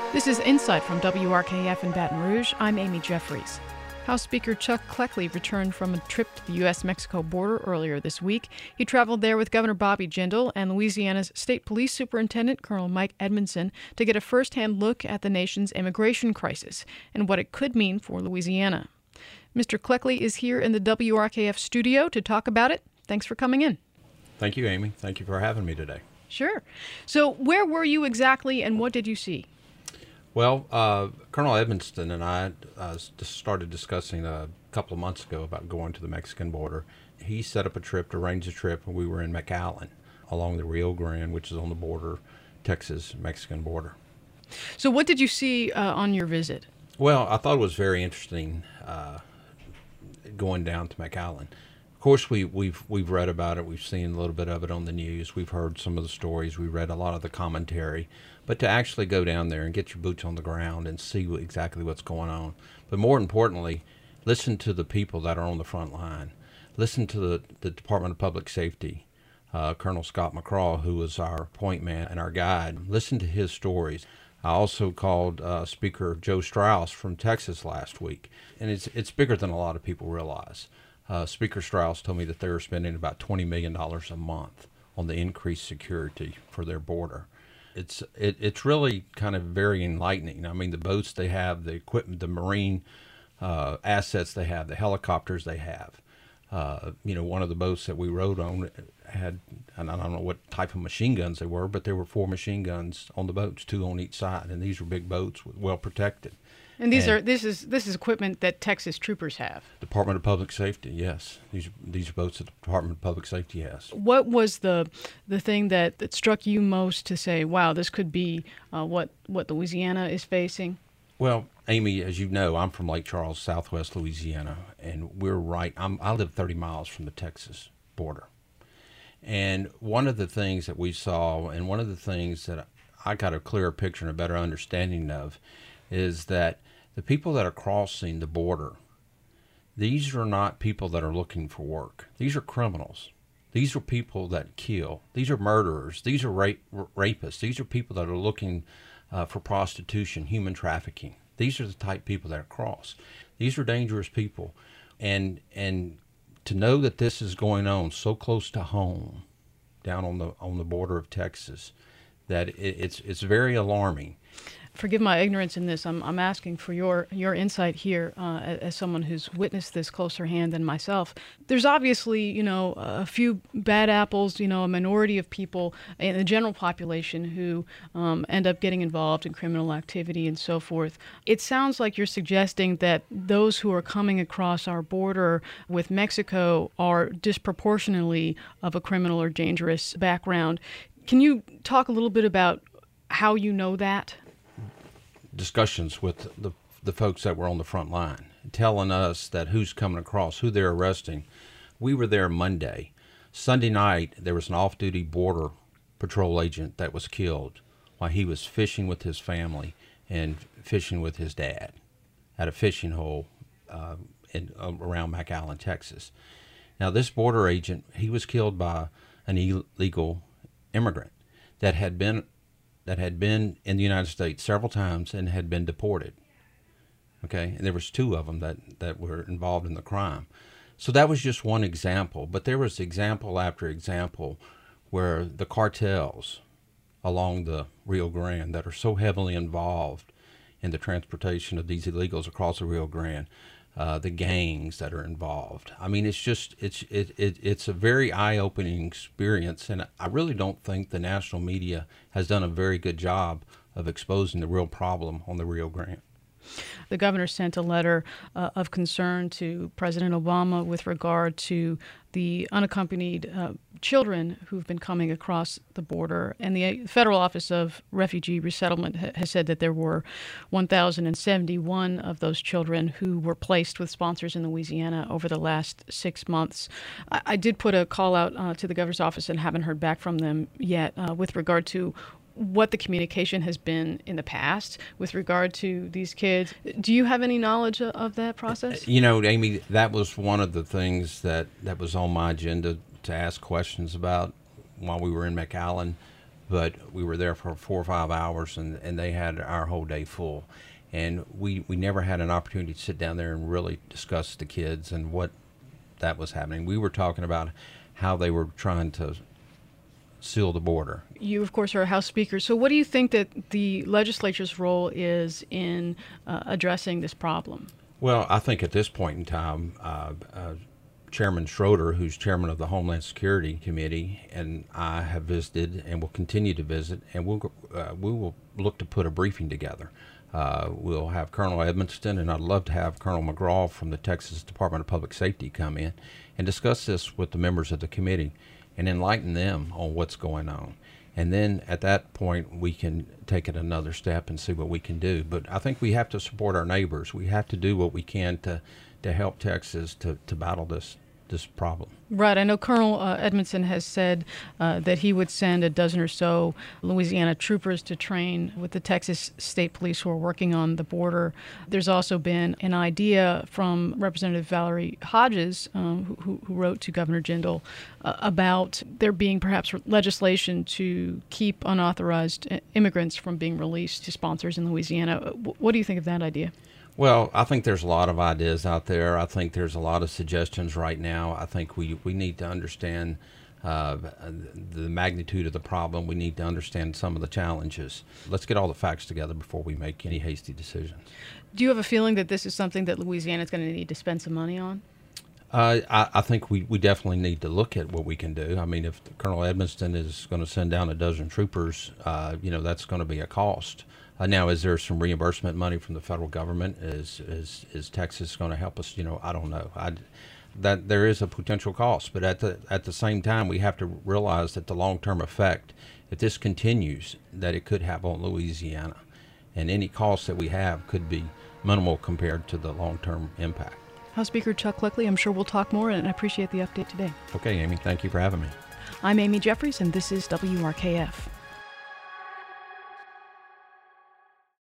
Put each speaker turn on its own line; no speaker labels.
This is Insight from WRKF in Baton Rouge. I'm Amy Jeffries. House Speaker Chuck Cleckley returned from a trip to the U.S.-Mexico border earlier this week. He traveled there with Governor Bobby Jindal and Louisiana's State Police Superintendent, Colonel Mike Edmondson, to get a first-hand look at the nation's immigration crisis and what it could mean for Louisiana. Mr. Cleckley is here in the WRKF studio to talk about it. Thanks for coming in.
Thank you, Amy. Thank you for having me today.
Sure. So where were you exactly, and what did you see?
Well, Colonel Edmondson and I just started discussing a couple of months ago about going to the Mexican border. He set up a trip, arranged a trip, and we were in McAllen along the Rio Grande, which is on the border, Texas-Mexican border.
So what did you see on your visit?
Well, I thought it was very interesting going down to McAllen. Of course, we've read about it. We've seen a little bit of it on the news. We've heard some of the stories. We read a lot of the commentary. But to actually go down there and get your boots on the ground and see exactly what's going on. But more importantly, listen to the people that are on the front line. Listen to the Department of Public Safety, Colonel Scott McCraw, who was our point man and our guide. Listen to his stories. I also called Speaker Joe Straus from Texas last week. And it's bigger than a lot of people realize. Speaker Straus told me that they were spending about $20 million a month on the increased security for their border. It's really kind of very enlightening. I mean, the boats they have, the equipment, the marine assets they have, the helicopters they have. One of the boats that we rode on had, and I don't know what type of machine guns they were, but there were 4 machine guns on the boats, 2 on each side, and these were big boats, well protected.
And this is equipment that Texas troopers have. Department
of Public Safety, yes. These are boats that the Department of Public Safety has.
What was the thing that struck you most to say, wow, this could be what Louisiana is facing?
Well, Amy, as you know, I'm from Lake Charles, southwest Louisiana, and we're right. I live 30 miles from the Texas border. And one of the things that we saw, and one of the things that I got a clearer picture and a better understanding of, is that the people that are crossing the border, these are not people that are looking for work. These are criminals. These are people that kill. These are murderers. These are rapists. These are people that are looking for prostitution, human trafficking. These are the type of people that cross. These are dangerous people. And to know that this is going on so close to home, down on the border of Texas, that it's very alarming.
Forgive my ignorance in this. I'm asking for your insight here as someone who's witnessed this closer hand than myself. There's obviously, a few bad apples, a minority of people in the general population who end up getting involved in criminal activity and so forth. It sounds like you're suggesting that those who are coming across our border with Mexico are disproportionately of a criminal or dangerous background. Can you talk a little bit about how you know that?
Discussions with the folks that were on the front line, telling us that who's coming across, who they're arresting. We were there Monday. Sunday night, there was an off-duty border patrol agent that was killed while he was fishing with his family and fishing with his dad at a fishing hole around McAllen, Texas. Now, this border agent, he was killed by an illegal immigrant that had been in the United States several times and had been deported. Okay, and there was 2 of them that were involved in the crime. So that was just one example, but there was example after example where the cartels along the Rio Grande that are so heavily involved in the transportation of these illegals across the Rio Grande, the gangs that are involved. I mean, it's a very eye-opening experience, and I really don't think the national media has done a very good job of exposing the real problem on the Rio Grande.
The governor sent a letter of concern to President Obama with regard to the unaccompanied children who've been coming across the border. And the Federal Office of Refugee Resettlement has said that there were 1,071 of those children who were placed with sponsors in Louisiana over the last 6 months. I did put a call out to the governor's office and haven't heard back from them yet with regard to what the communication has been in the past with regard to these kids. Do you have any knowledge of that process?
Amy, that was one of the things that was on my agenda to ask questions about while we were in McAllen. but we were there for 4 or 5 hours, and they had our whole day full. And we never had an opportunity to sit down there and really discuss the kids and what that was happening. We were talking about how they were trying to seal the border.
You, of course, are a House Speaker. So what do you think that the legislature's role is in addressing this problem?
Well, I think at this point in time, Chairman Schroeder, who's chairman of the Homeland Security Committee, and I have visited and will continue to visit, and we will look to put a briefing together. We'll have Colonel Edmiston, and I'd love to have Colonel McGraw from the Texas Department of Public Safety come in and discuss this with the members of the committee and enlighten them on what's going on. And then at that point, we can take it another step and see what we can do. But I think we have to support our neighbors. We have to do what we can to help Texas to battle this problem.
Right. I know Colonel Edmiston has said that he would send a dozen or so Louisiana troopers to train with the Texas State Police who are working on the border. There's also been an idea from Representative Valerie Hodges, who wrote to Governor Jindal about there being perhaps legislation to keep unauthorized immigrants from being released to sponsors in Louisiana. What do you think of that idea?
Well, I think there's a lot of ideas out there. I think there's a lot of suggestions right now. I think we need to understand the magnitude of the problem. We need to understand some of the challenges. Let's get all the facts together before we make any hasty decisions.
Do you have a feeling that this is something that Louisiana is going to need to spend some money on?
I think we definitely need to look at what we can do. I mean, if Colonel Edmiston is going to send down a dozen troopers, that's going to be a cost. Now, is there some reimbursement money from the federal government? Is Texas going to help us? I don't know. That there is a potential cost, but at the same time, we have to realize that the long-term effect, if this continues, that it could have on Louisiana, and any cost that we have could be minimal compared to the long-term impact.
House Speaker Chuck Clickley, I'm sure we'll talk more, and I appreciate the update today.
Okay, Amy, thank you for having me.
I'm Amy Jeffries, and this is WRKF.